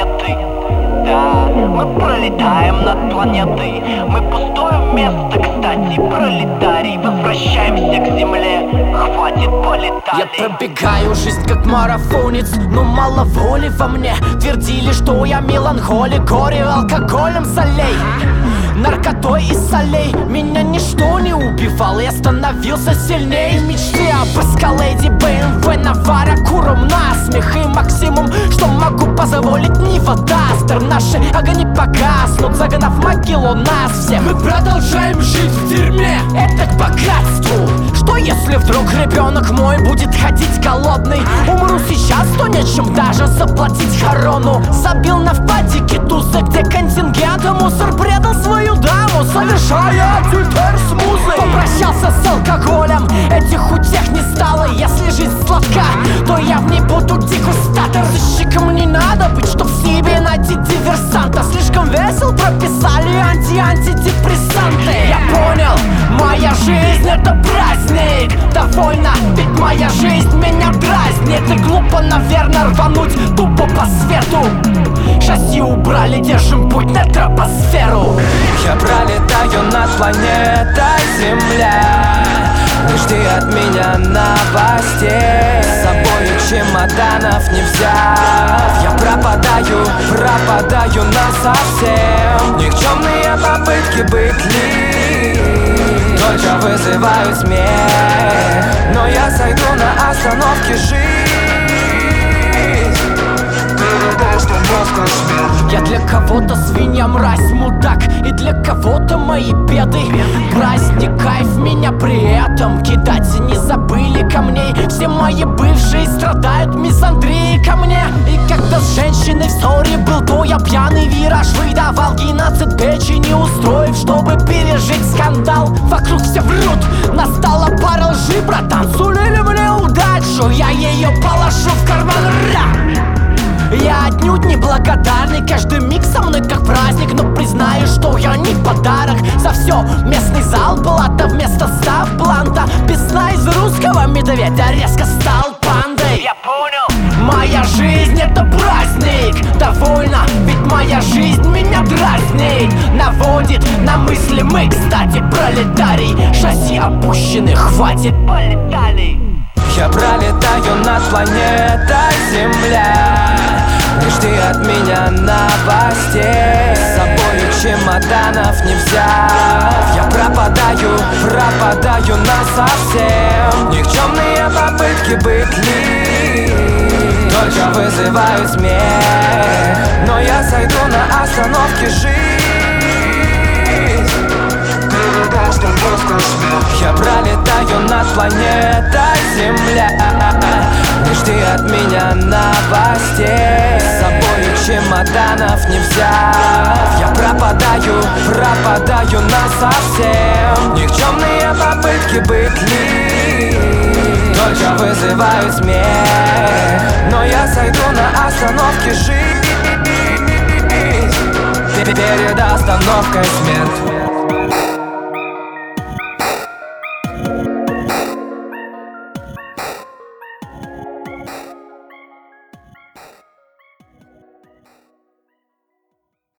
планеты. Да, мы пролетаем над планетой. Мы пустое место, кстати, пролетарий. Возвращаемся к земле, хватит, полетали. Я пробегаю жизнь как марафонец, но мало воли во мне. Твердили, что я меланхолик, горе алкоголем солей, наркотой и солей. Меня ничто не убивало, я становился сильнее. Мечты об эскалейде, BMW, Навара, куром насмех. И максимум, что могу позволить, не вода. Наши огни погаснут, загнав в могилу нас всех. Мы продолжаем жить в дерьме, это к богатству. Что если вдруг ребенок мой будет ходить голодный? Умру сейчас, то нечем даже заплатить хорону. Забил на впадике тузы, где контингент, мусор предал свою даму, совершая теперь с музой. Попрощался с алкоголем, этих утех не стало. Если жизнь сладка, то я в ней буду дегустатор. Сыщиком не надо быть, чтоб в себе найти диверсанта. Слишком весел, прописали антидепрессанты. Я понял, моя жизнь это праздник. Довольно, ведь моя жизнь меня дразнит. И глупо, наверное, рвануть тупо по свету. Шасси убрали, держим путь на тропосферу. Я пролетаю над планетой Земля. Не жди от меня новостей, с собою чемоданов не взяв. Я пропадаю насовсем. Никчемные попытки быть ли только вызывают смех. Но я сойду на остановке жизнь. Я для кого-то свинья, мразь, мудак, и для кого-то мои беды. Праздник, кайф меня при этом кидать не забыли камней. Все мои бывшие страдают мизандрией ко мне. И когда с женщиной в ссоре был, то я пьяный вираж выдавал геноцид печени, устроив, чтобы пережить скандал. Вокруг все врут, настала пора лжи, братан. Сулили мне удачу, я ее положу в карман. Я отнюдь не благодарный, каждый миг со мной как праздник. Но признаю, что я не подарок за все. Местный зал плата вместо 100 бланта. Песня из русского медведя резко стал пандой. Я понял, моя жизнь это праздник. Довольно, ведь моя жизнь меня дразнит. Наводит на мысли мы, кстати, пролетарий. Шасси опущены, хватит, полетали. Я пролетаю над планетой Земля. Не жди от меня новостей, с собою чемоданов не взяв. Я пропадаю насовсем. Никчемные попытки быть ли только вызывают смех. Но я сойду на остановке жизнь. Я пролетаю над планетой Земля. Не жди от меня новостей, с собою чемоданов не взяв. Я пропадаю насовсем. Никчемные попытки быть ли только вызывают смех. Но я сойду на остановке жизнь. Перед остановкой смерть.